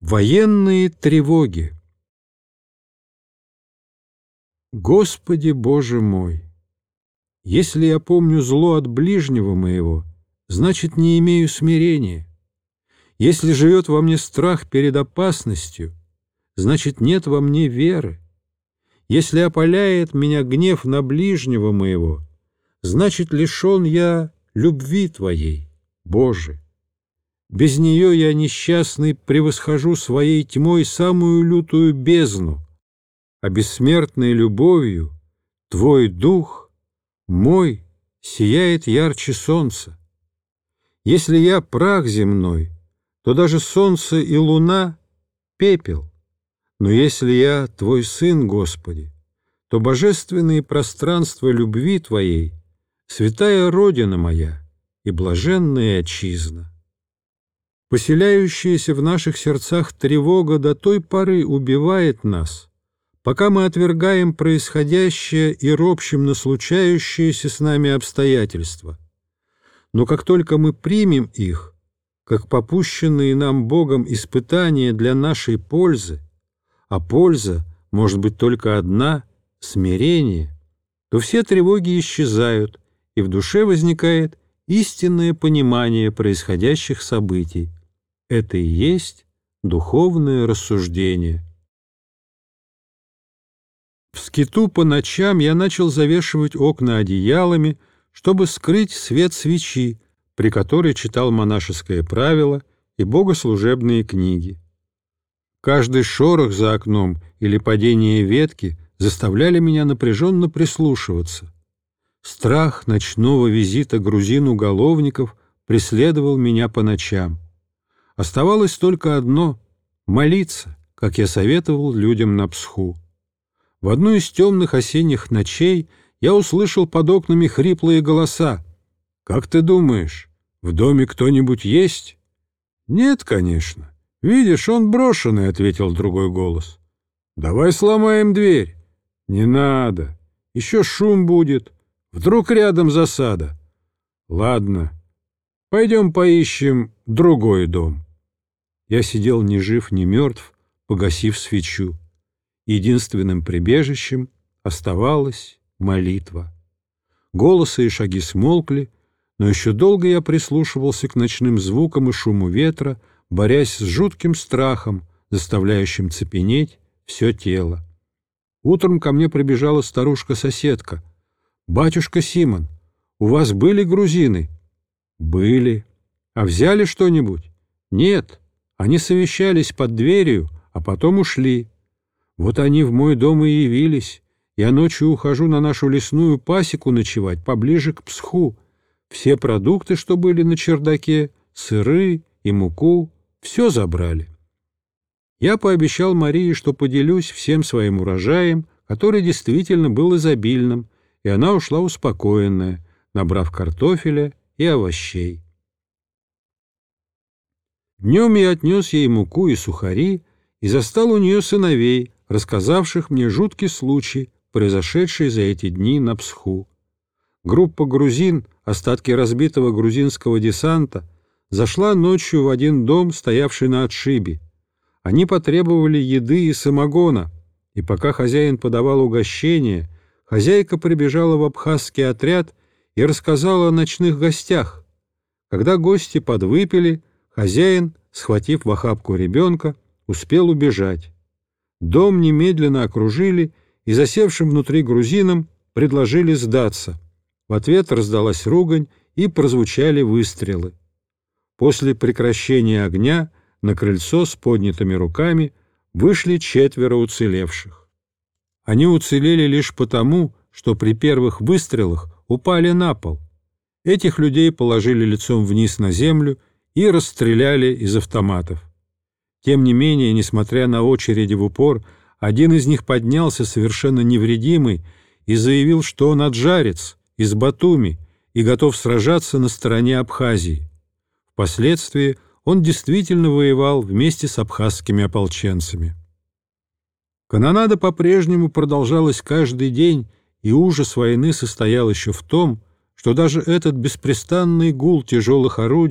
Военные тревоги. Господи Боже мой! Если я помню зло от ближнего моего, значит, не имею смирения. Если живет во мне страх перед опасностью, значит, нет во мне веры. Если опаляет меня гнев на ближнего моего, значит, лишен я любви Твоей, Боже. Без нее я, несчастный, превосхожу своей тьмой самую лютую бездну, а бессмертной любовью Твой дух мой сияет ярче солнца. Если я прах земной, то даже солнце и луна — пепел. Но если я Твой Сын, Господи, то божественные пространства любви Твоей, святая Родина моя и блаженная Отчизна. Поселяющаяся в наших сердцах тревога до той поры убивает нас, пока мы отвергаем происходящее и ропщем на случающиеся с нами обстоятельства. Но как только мы примем их, как попущенные нам Богом испытания для нашей пользы, а польза может быть только одна — смирение, то все тревоги исчезают, и в душе возникает истинное понимание происходящих событий. Это и есть духовное рассуждение. В скиту по ночам я начал завешивать окна одеялами, чтобы скрыть свет свечи, при которой читал монашеское правило и богослужебные книги. Каждый шорох за окном или падение ветки заставляли меня напряженно прислушиваться. Страх ночного визита грузин-уголовников преследовал меня по ночам. Оставалось только одно — молиться, как я советовал людям на Псху. В одну из темных осенних ночей я услышал под окнами хриплые голоса. «Как ты думаешь, в доме кто-нибудь есть?» «Нет, конечно. Видишь, он брошенный», — ответил другой голос. «Давай сломаем дверь». «Не надо. Еще шум будет. Вдруг рядом засада». «Ладно. Пойдем поищем другой дом». Я сидел ни жив, ни мертв, погасив свечу. Единственным прибежищем оставалась молитва. Голосы и шаги смолкли, но еще долго я прислушивался к ночным звукам и шуму ветра, борясь с жутким страхом, заставляющим цепенеть все тело. Утром ко мне прибежала старушка-соседка. «Батюшка Симон, у вас были грузины?» «Были. А взяли что-нибудь?» «Нет. Они совещались под дверью, а потом ушли. Вот они в мой дом и явились. Я ночью ухожу на нашу лесную пасеку ночевать, поближе к Псху. Все продукты, что были на чердаке, сыры и муку, все забрали. Я пообещал Марии, что поделюсь всем своим урожаем, который действительно был изобильным, и она ушла успокоенная, набрав картофеля и овощей. Днем я отнес ей муку и сухари и застал у нее сыновей, рассказавших мне жуткий случай, произошедший за эти дни на Псху. Группа грузин, остатки разбитого грузинского десанта, зашла ночью в один дом, стоявший на отшибе. Они потребовали еды и самогона, и пока хозяин подавал угощение, хозяйка прибежала в абхазский отряд и рассказала о ночных гостях. Когда гости подвыпили, хозяин, схватив в охапку ребенка, успел убежать. Дом немедленно окружили и засевшим внутри грузинам предложили сдаться. В ответ раздалась ругань и прозвучали выстрелы. После прекращения огня на крыльцо с поднятыми руками вышли 4 уцелевших. Они уцелели лишь потому, что при первых выстрелах упали на пол. Этих людей положили лицом вниз на землю и расстреляли из автоматов. Тем не менее, несмотря на очереди в упор, один из них поднялся совершенно невредимый и заявил, что он аджарец из Батуми и готов сражаться на стороне Абхазии. Впоследствии он действительно воевал вместе с абхазскими ополченцами. Канонада по-прежнему продолжалась каждый день, и ужас войны состоял еще в том, что даже этот беспрестанный гул тяжелых орудий,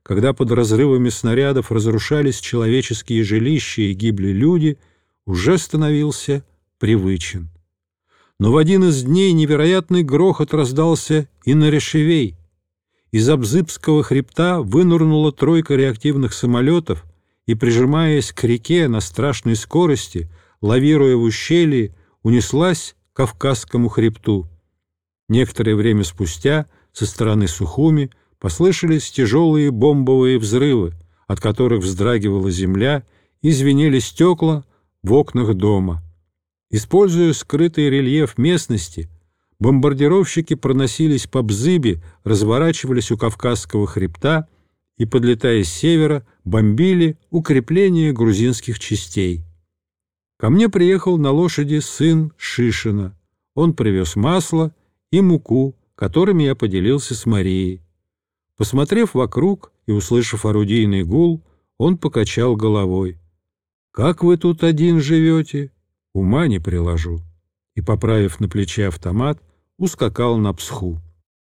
когда под разрывами снарядов разрушались человеческие жилища и гибли люди, уже становился привычен. Но в один из дней невероятный грохот раздался и на Решевей. Из Абзыбского хребта вынырнула тройка реактивных самолетов и, прижимаясь к реке на страшной скорости, лавируя в ущелье, унеслась к Кавказскому хребту. Некоторое время спустя со стороны Сухуми послышались тяжелые бомбовые взрывы, от которых вздрагивала земля и звенели стекла в окнах дома. Используя скрытый рельеф местности, бомбардировщики проносились по Бзыбе, разворачивались у Кавказского хребта и, подлетая с севера, бомбили укрепления грузинских частей. Ко мне приехал на лошади сын Шишина. Он привез масло и муку, которыми я поделился с Марией. Посмотрев вокруг и услышав орудийный гул, он покачал головой. «Как вы тут один живете? Ума не приложу». И, поправив на плече автомат, ускакал на Псху.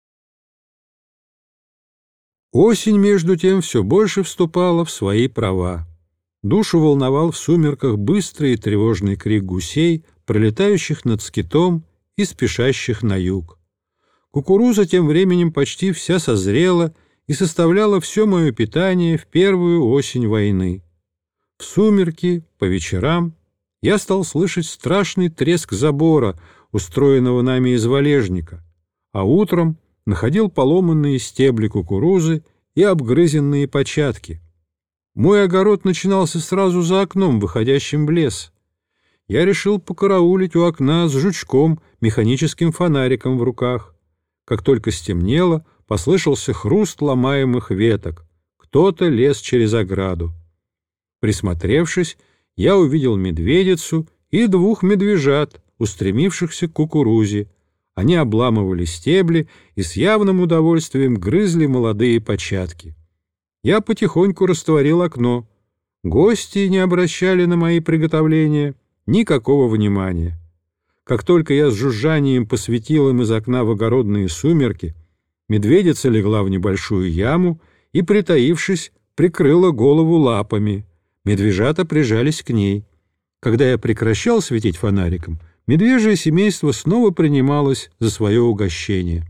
Осень, между тем, все больше вступала в свои права. Душу волновал в сумерках быстрый и тревожный крик гусей, пролетающих над скитом и спешащих на юг. Кукуруза тем временем почти вся созрела и составляла все мое питание в первую осень войны. В сумерки, по вечерам, я стал слышать страшный треск забора, устроенного нами из валежника, а утром находил поломанные стебли кукурузы и обгрызенные початки. Мой огород начинался сразу за окном, выходящим в лес. Я решил покараулить у окна с жучком, механическим фонариком в руках. Как только стемнело, послышался хруст ломаемых веток. Кто-то лез через ограду. Присмотревшись, я увидел медведицу и двух медвежат, устремившихся к кукурузе. Они обламывали стебли и с явным удовольствием грызли молодые початки. Я потихоньку растворил окно. Гости не обращали на мои приготовления никакого внимания. Как только я с жужжанием посветил им из окна в огородные сумерки, медведица легла в небольшую яму и, притаившись, прикрыла голову лапами. Медвежата прижались к ней. Когда я прекращал светить фонариком, медвежье семейство снова принималось за свое угощение.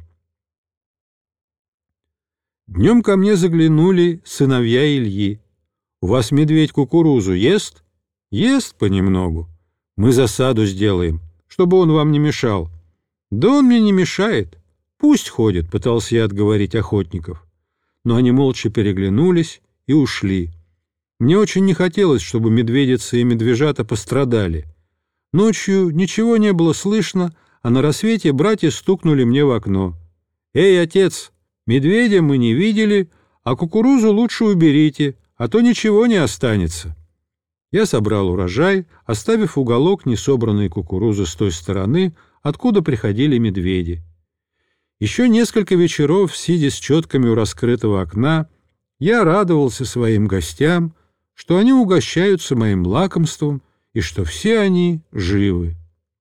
Днем ко мне заглянули сыновья Ильи. «У вас медведь кукурузу ест?» «Ест понемногу. Мы засаду сделаем, чтобы он вам не мешал». «Да он мне не мешает. Пусть ходит», — пытался я отговорить охотников. Но они молча переглянулись и ушли. Мне очень не хотелось, чтобы медведица и медвежата пострадали. Ночью ничего не было слышно, а на рассвете братья стукнули мне в окно. «Эй, отец, медведя мы не видели, а кукурузу лучше уберите, а то ничего не останется». Я собрал урожай, оставив уголок несобранной кукурузы с той стороны, откуда приходили медведи. Еще несколько вечеров, сидя с четками у раскрытого окна, я радовался своим гостям, что они угощаются моим лакомством и что все они живы.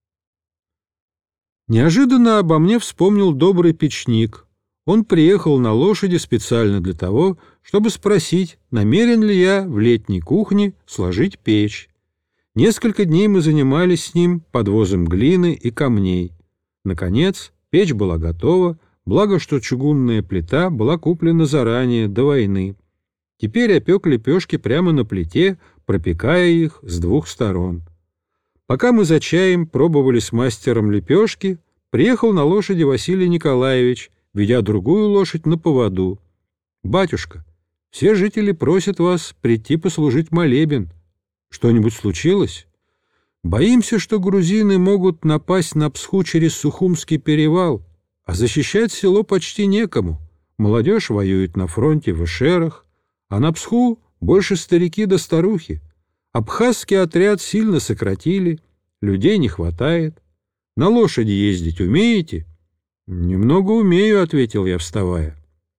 Неожиданно обо мне вспомнил добрый печник. Он приехал на лошади специально для того, чтобы спросить, намерен ли я в летней кухне сложить печь. Несколько дней мы занимались с ним подвозом глины и камней. Наконец, печь была готова, благо что чугунная плита была куплена заранее, до войны. Теперь опек лепешки прямо на плите, пропекая их с двух сторон. Пока мы за чаем пробовали с мастером лепешки, приехал на лошади Василий Николаевич, ведя другую лошадь на поводу. «Батюшка, все жители просят вас прийти послужить молебен. Что-нибудь случилось? Боимся, что грузины могут напасть на Псху через Сухумский перевал, а защищать село почти некому. Молодежь воюет на фронте в эшерах, а на Псху больше старики да старухи. Абхазский отряд сильно сократили, людей не хватает. На лошади ездить умеете?» «Немного умею», — ответил я, вставая.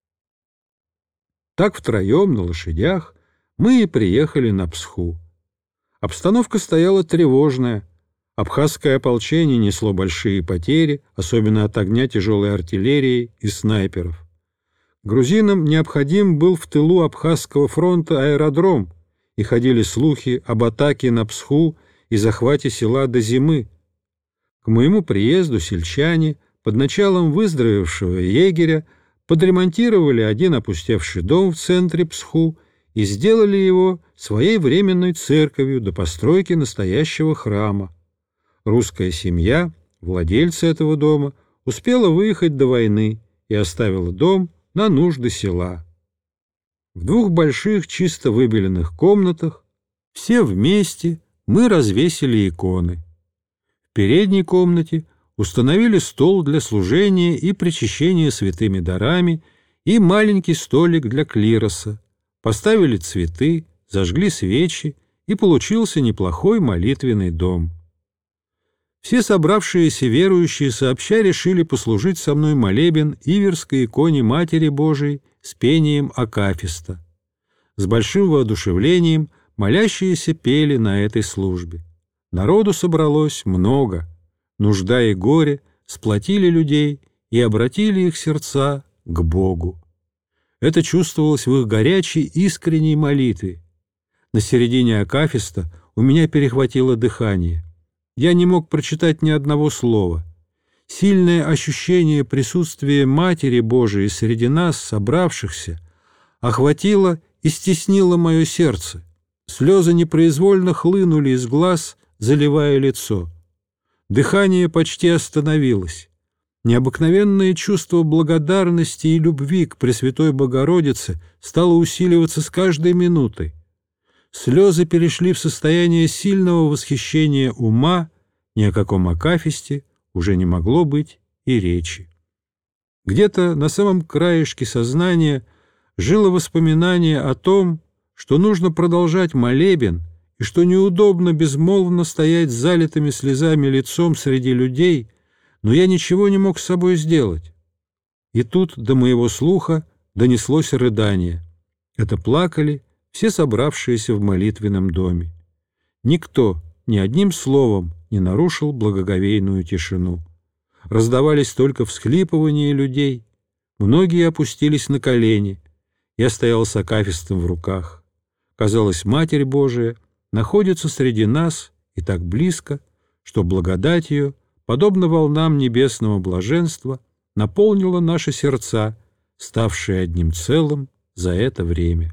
Так втроем на лошадях мы и приехали на Псху. Обстановка стояла тревожная. Абхазское ополчение несло большие потери, особенно от огня тяжелой артиллерии и снайперов. Грузинам необходим был в тылу Абхазского фронта аэродром, и ходили слухи об атаке на Псху и захвате села до зимы. К моему приезду сельчане под началом выздоровевшего егеря подремонтировали один опустевший дом в центре Псху и сделали его своей временной церковью до постройки настоящего храма. Русская семья, владельцы этого дома, успела выехать до войны и оставила дом на нужды села. В двух больших чисто выбеленных комнатах все вместе мы развесили иконы. В передней комнате установили стол для служения и причащения святыми дарами и маленький столик для клироса, поставили цветы, зажгли свечи, и получился неплохой молитвенный дом. Все собравшиеся верующие сообща решили послужить со мной молебен Иверской иконе Матери Божией с пением акафиста. С большим воодушевлением молящиеся пели на этой службе. Народу собралось много. Нужда и горе сплотили людей и обратили их сердца к Богу. Это чувствовалось в их горячей, искренней молитве. На середине акафиста у меня перехватило дыхание. Я не мог прочитать ни одного слова. Сильное ощущение присутствия Матери Божией среди нас, собравшихся, охватило и стеснило мое сердце. Слезы непроизвольно хлынули из глаз, заливая лицо. Дыхание почти остановилось. Необыкновенное чувство благодарности и любви к Пресвятой Богородице стало усиливаться с каждой минутой. Слезы перешли в состояние сильного восхищения ума, ни о каком акафисте уже не могло быть и речи. Где-то на самом краешке сознания жило воспоминание о том, что нужно продолжать молебен и что неудобно безмолвно стоять с залитыми слезами лицом среди людей, но я ничего не мог с собой сделать. И тут до моего слуха донеслось рыдание. Это плакали все собравшиеся в молитвенном доме. Никто ни одним словом не нарушил благоговейную тишину. Раздавались только всхлипывания людей. Многие опустились на колени. Я стоял с акафистом в руках. Казалось, Матерь Божия находится среди нас и так близко, что благодать ее, подобно волнам небесного блаженства, наполнила наши сердца, ставшие одним целым за это время.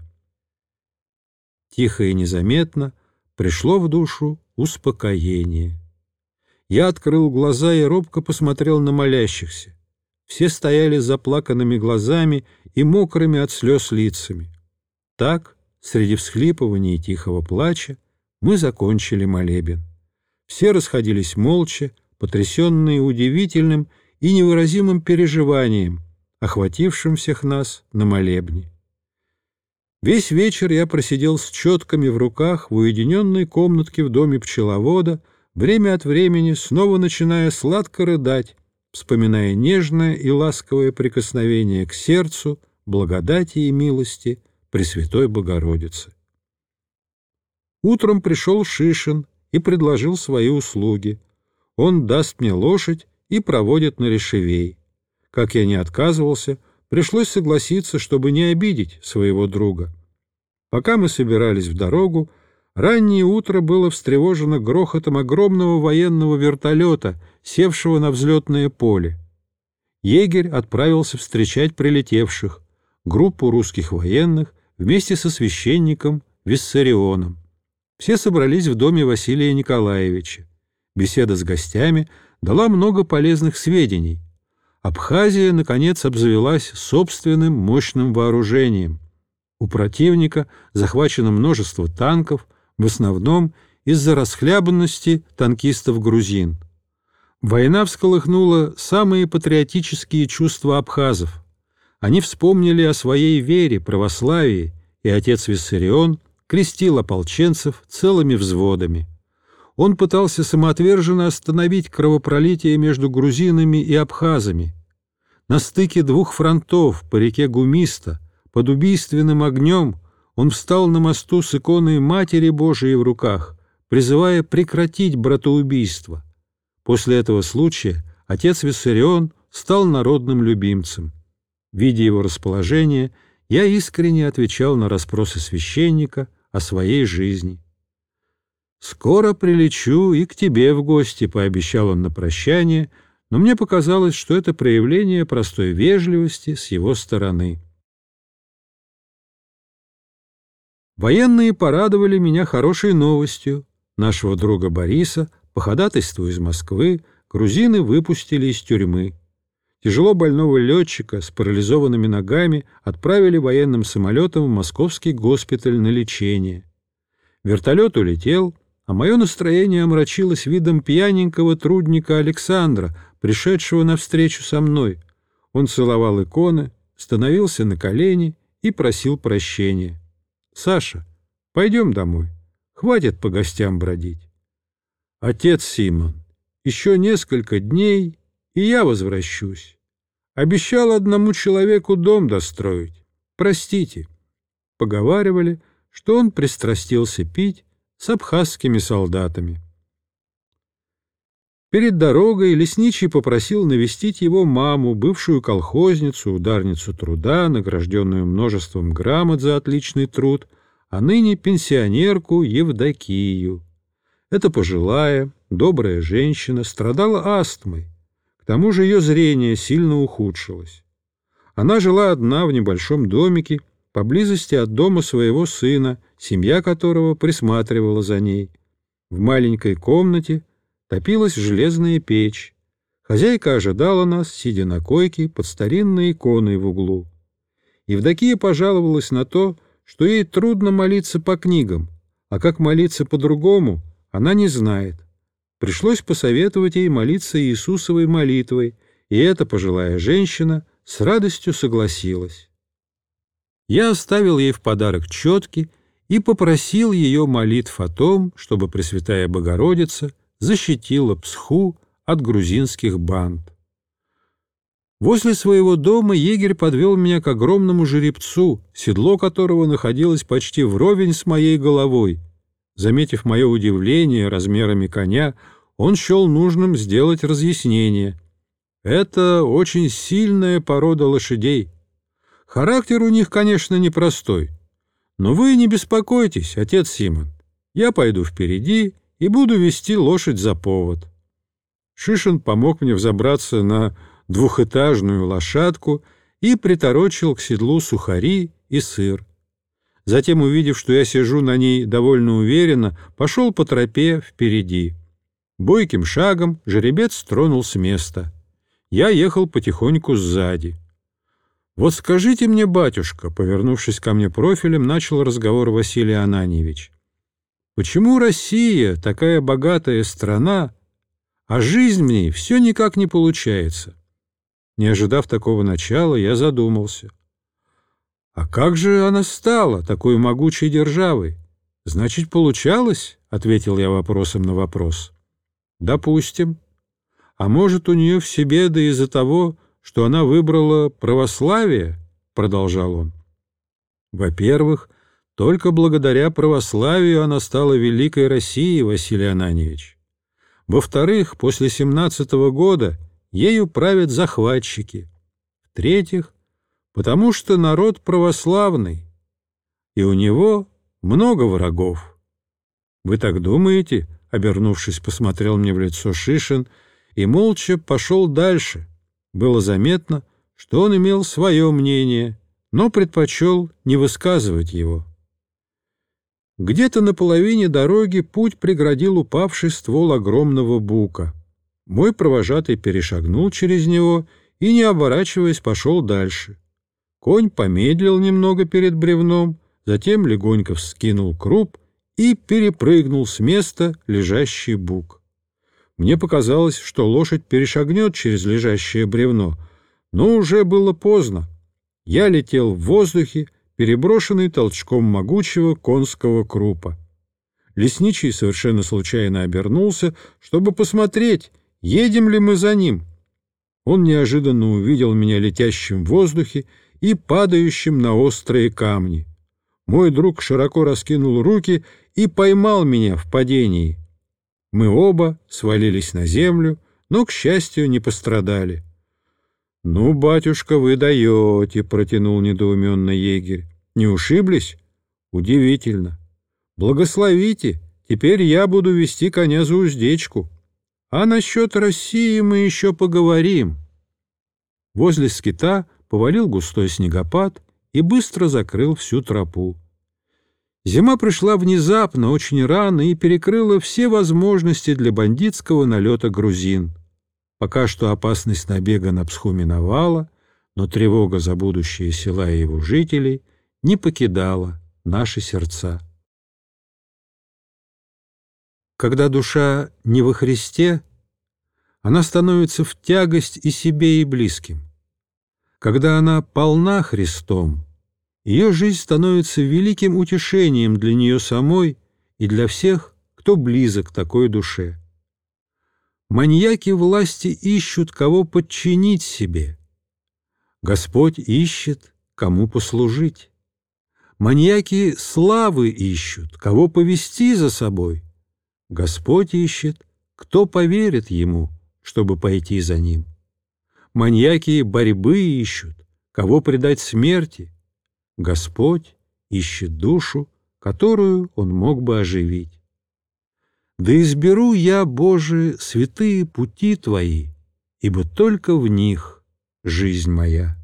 Тихо и незаметно пришло в душу успокоение. Я открыл глаза и робко посмотрел на молящихся. Все стояли с заплаканными глазами и мокрыми от слез лицами. Так, среди всхлипываний и тихого плача, мы закончили молебен. Все расходились молча, потрясенные удивительным и невыразимым переживанием, охватившим всех нас на молебне. Весь вечер я просидел с четками в руках в уединенной комнатке в доме пчеловода, время от времени снова начиная сладко рыдать, вспоминая нежное и ласковое прикосновение к сердцу, благодати и милости Пресвятой Богородицы. Утром пришел Шишин и предложил свои услуги. Он даст мне лошадь и проводит на Решевей. Как я не отказывался, пришлось согласиться, чтобы не обидеть своего друга. Пока мы собирались в дорогу, раннее утро было встревожено грохотом огромного военного вертолета, севшего на взлетное поле. Егерь отправился встречать прилетевших, группу русских военных вместе со священником Виссарионом. Все собрались в доме Василия Николаевича. Беседа с гостями дала много полезных сведений. Абхазия, наконец, обзавелась собственным мощным вооружением. У противника захвачено множество танков, в основном из-за расхлябанности танкистов-грузин. Война всколыхнула самые патриотические чувства абхазов. Они вспомнили о своей вере, православии, и отец Виссарион крестил ополченцев целыми взводами. Он пытался самоотверженно остановить кровопролитие между грузинами и абхазами. На стыке двух фронтов по реке Гумиста под убийственным огнем он встал на мосту с иконой Матери Божией в руках, призывая прекратить братоубийство. После этого случая отец Виссарион стал народным любимцем. Видя его расположение, я искренне отвечал на расспросы священника о своей жизни. «Скоро прилечу и к тебе в гости», — пообещал он на прощание, но мне показалось, что это проявление простой вежливости с его стороны. Военные порадовали меня хорошей новостью. Нашего друга Бориса, по ходатайству из Москвы, грузины выпустили из тюрьмы. Тяжело больного летчика с парализованными ногами отправили военным самолетом в московский госпиталь на лечение. Вертолет улетел, а мое настроение омрачилось видом пьяненького трудника Александра, пришедшего навстречу со мной. Он целовал иконы, становился на колени и просил прощения. «Саша, пойдем домой. Хватит по гостям бродить». «Отец Симон, еще несколько дней, и я возвращусь. Обещал одному человеку дом достроить. Простите». Поговаривали, что он пристрастился пить с абхазскими солдатами. Перед дорогой лесничий попросил навестить его маму, бывшую колхозницу, ударницу труда, награжденную множеством грамот за отличный труд, а ныне пенсионерку Евдокию. Эта пожилая, добрая женщина страдала астмой, к тому же ее зрение сильно ухудшилось. Она жила одна в небольшом домике поблизости от дома своего сына, семья которого присматривала за ней. В маленькой комнате топилась железная печь. Хозяйка ожидала нас, сидя на койке под старинной иконой в углу. Евдокия пожаловалась на то, что ей трудно молиться по книгам, а как молиться по-другому, она не знает. Пришлось посоветовать ей молиться Иисусовой молитвой, и эта пожилая женщина с радостью согласилась. Я оставил ей в подарок четки и попросил ее молитв о том, чтобы Пресвятая Богородица защитила Псху от грузинских банд. Возле своего дома егерь подвел меня к огромному жеребцу, седло которого находилось почти вровень с моей головой. Заметив мое удивление размерами коня, он счел нужным сделать разъяснение. Это очень сильная порода лошадей. Характер у них, конечно, непростой. Но вы не беспокойтесь, отец Симон. Я пойду впереди и буду вести лошадь за повод. Шишин помог мне взобраться на двухэтажную лошадку и приторочил к седлу сухари и сыр. Затем, увидев, что я сижу на ней довольно уверенно, пошел по тропе впереди. Бойким шагом жеребец тронул с места. Я ехал потихоньку сзади. «Вот скажите мне, батюшка», — повернувшись ко мне профилем, начал разговор Василий Ананьевич, «почему Россия, такая богатая страна, а жизнь в ней все никак не получается?» Не ожидав такого начала, я задумался. «А как же она стала такой могучей державой? Значит, получалось?» — ответил я вопросом на вопрос. «Допустим. А может, у нее все беды из-за того, что она выбрала православие?» — продолжал он. «Во-первых, только благодаря православию она стала великой Россией, Василий Ананьевич. Во-вторых, после 17-го года ею правят захватчики. В-третьих, потому что народ православный, и у него много врагов». «Вы так думаете?» — обернувшись, посмотрел мне в лицо Шишин и молча пошел дальше. Было заметно, что он имел свое мнение, но предпочел не высказывать его. Где-то на половине дороги путь преградил упавший ствол огромного бука. Мой провожатый перешагнул через него и, не оборачиваясь, пошел дальше. Конь помедлил немного перед бревном, затем легонько вскинул круп и перепрыгнул с места лежащий бук. Мне показалось, что лошадь перешагнет через лежащее бревно, но уже было поздно. Я летел в воздухе, переброшенный толчком могучего конского крупа. Лесничий совершенно случайно обернулся, чтобы посмотреть, едем ли мы за ним. Он неожиданно увидел меня летящим в воздухе и падающим на острые камни. Мой друг широко раскинул руки и поймал меня в падении. Мы оба свалились на землю, но, к счастью, не пострадали. «Ну, батюшка, вы даете», — протянул недоуменно егерь. «Не ушиблись? Удивительно. Благословите, теперь я буду вести коня за уздечку. А насчет России мы еще поговорим». Возле скита повалил густой снегопад и быстро закрыл всю тропу. Зима пришла внезапно, очень рано, и перекрыла все возможности для бандитского налета грузин. Пока что опасность набега на Псху миновала, но тревога за будущее села и его жителей не покидала наши сердца. Когда душа не во Христе, она становится в тягость и себе, и близким. Когда она полна Христом, ее жизнь становится великим утешением для нее самой и для всех, кто близок к такой душе. Маньяки власти ищут, кого подчинить себе. Господь ищет, кому послужить. Маньяки славы ищут, кого повести за собой. Господь ищет, кто поверит Ему, чтобы пойти за Ним. Маньяки борьбы ищут, кого предать смерти. Господь ищет душу, которую Он мог бы оживить. Да изберу я, Боже, святые пути Твои, ибо только в них жизнь моя.